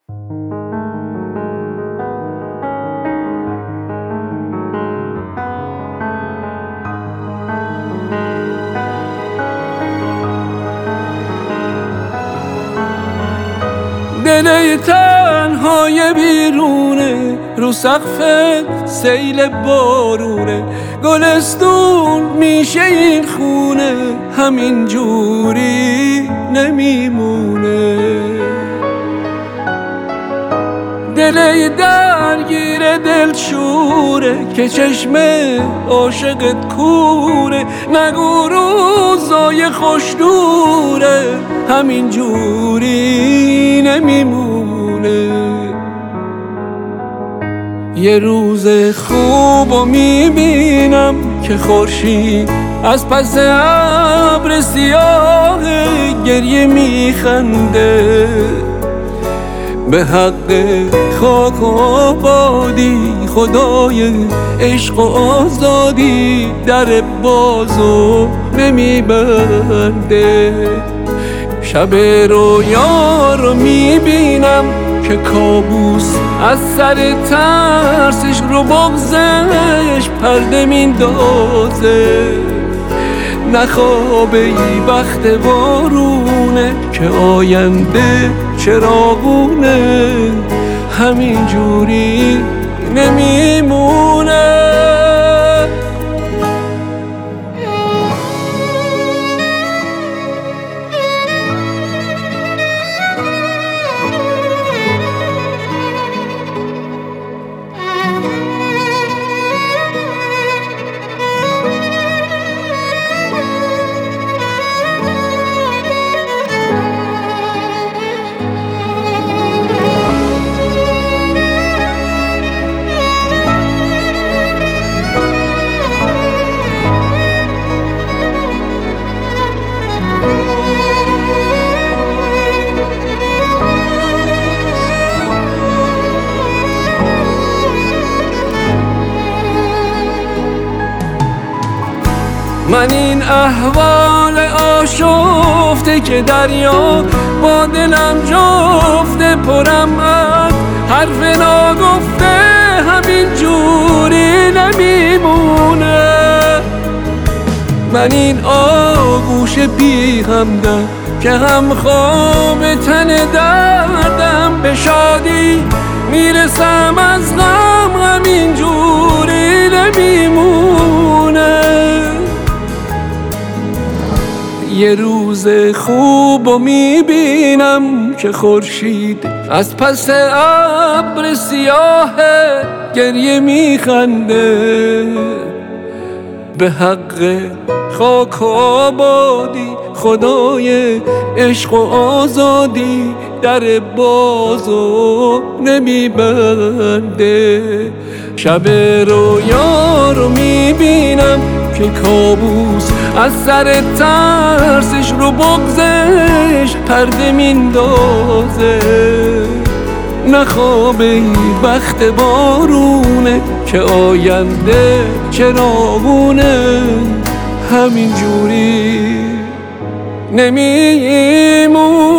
دل تنهای بیرونه، رو سقف سیل بارونه، گلستون میشه این خونه، همین جوری نمیمونه. دل درگیر دلشوره که چشم عاشقت کوره، نگو روزای خوش دوره، همین جوری نمیمونه. یه روز خوبو میبینم که خورشید از پس ابر سیاه گریه میخنده، به حق خاک و آبادی خدای عشق و آزادی در بازو نمیبنده. شب رویا رو میبینم که کابوس از سر ترسش رو بغزش پرده میندازه، نخوابه ای بخت بارونه که آینده چراغونه، همین جوری نمیمونه. من این احوال آشفته که دریا با دلم جفته، پرم از حرف ناگفته، همین جوری نمیمونه. من این آغوش بی همدم که هم خواب تن دردم، به شادی میرسم از غم، همین جوری نمیمونه. یه روز خوبو میبینم که خورشید از پس ابر سیاه گریه میخنده، به حق خاک و آبادی خدای عشق و آزادی در بازو نمیبنده. شب رویا رو میبینم که کابوس از سر ترسش رو بغزش پرده میندازه، نخوابه ای بخت بارونه که آینده چراغونه، همین جوری نمیمونه.